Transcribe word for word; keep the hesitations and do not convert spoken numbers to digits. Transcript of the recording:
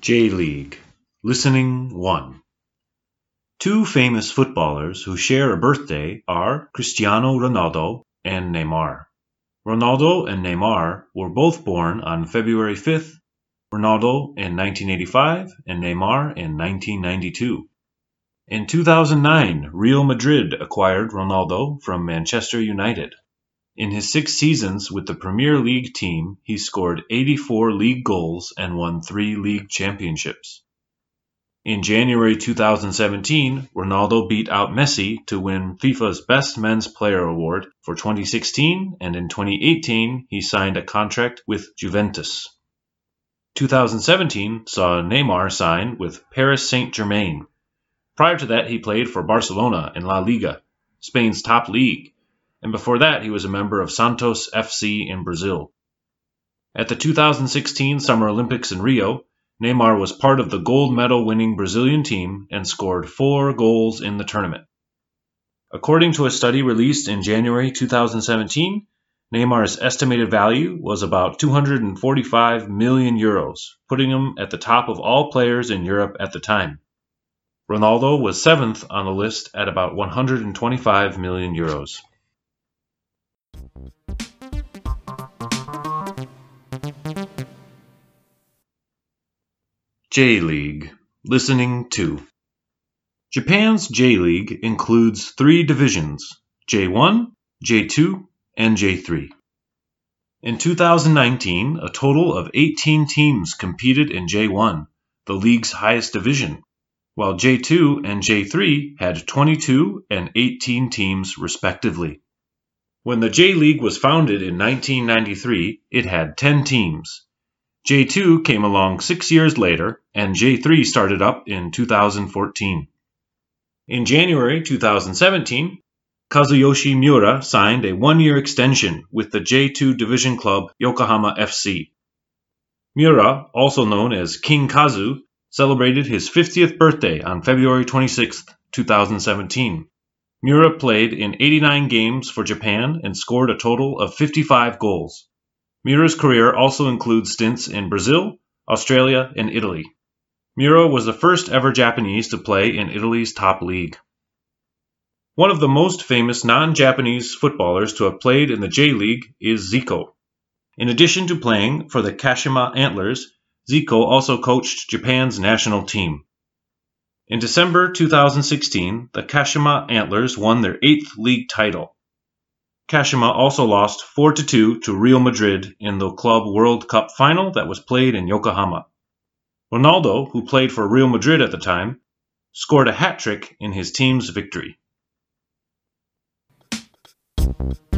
J-League. Listening one. Two famous footballers who share a birthday are Cristiano Ronaldo and Neymar. Ronaldo and Neymar were both born on February fifth, Ronaldo in nineteen eighty-five and Neymar in nineteen ninety-two. In two thousand nine, Real Madrid acquired Ronaldo from Manchester United. In his six seasons with the Premier League team, he scored eighty-four league goals and won three league championships. In January two thousand seventeen, Ronaldo beat out Messi to win FIFA's Best Men's Player Award for twenty sixteen, and in twenty eighteen he signed a contract with Juventus. two thousand seventeen saw Neymar sign with Paris Saint-Germain. Prior to that, he played for Barcelona in La Liga, Spain's top league, and before that he was a member of Santos F C in Brazil. At the two thousand sixteen Summer Olympics in Rio, Neymar was part of the gold medal-winning Brazilian team and scored four goals in the tournament. According to a study released in January two thousand seventeen, Neymar's estimated value was about two hundred forty-five million euros, putting him at the top of all players in Europe at the time. Ronaldo was seventh on the list at about one hundred twenty-five million euros. J-League. Listening two. Japan's J-League includes three divisions, J one, J two, and J three. In two thousand nineteen, a total of eighteen teams competed in J one, the league's highest division, while J two and J three had twenty-two and eighteen teams respectively. When the J-League was founded in nineteen ninety-three, it had ten teams. J two came along six years later, and J three started up in two thousand fourteen. In January two thousand seventeen, Kazuyoshi Miura signed a one-year extension with the J two division club Yokohama F C. Miura, also known as King Kazu, celebrated his fiftieth birthday on February twenty-sixth, two thousand seventeen. Miura played in eighty-nine games for Japan and scored a total of fifty-five goals. Miura's career also includes stints in Brazil, Australia, and Italy. Miura was the first ever Japanese to play in Italy's top league. One of the most famous non-Japanese footballers to have played in the J-League is Zico. In addition to playing for the Kashima Antlers, Zico also coached Japan's national team. In December two thousand sixteen, the Kashima Antlers won their eighth league title. Kashima also lost four to two to Real Madrid in the Club World Cup final that was played in Yokohama. Ronaldo, who played for Real Madrid at the time, scored a hat-trick in his team's victory.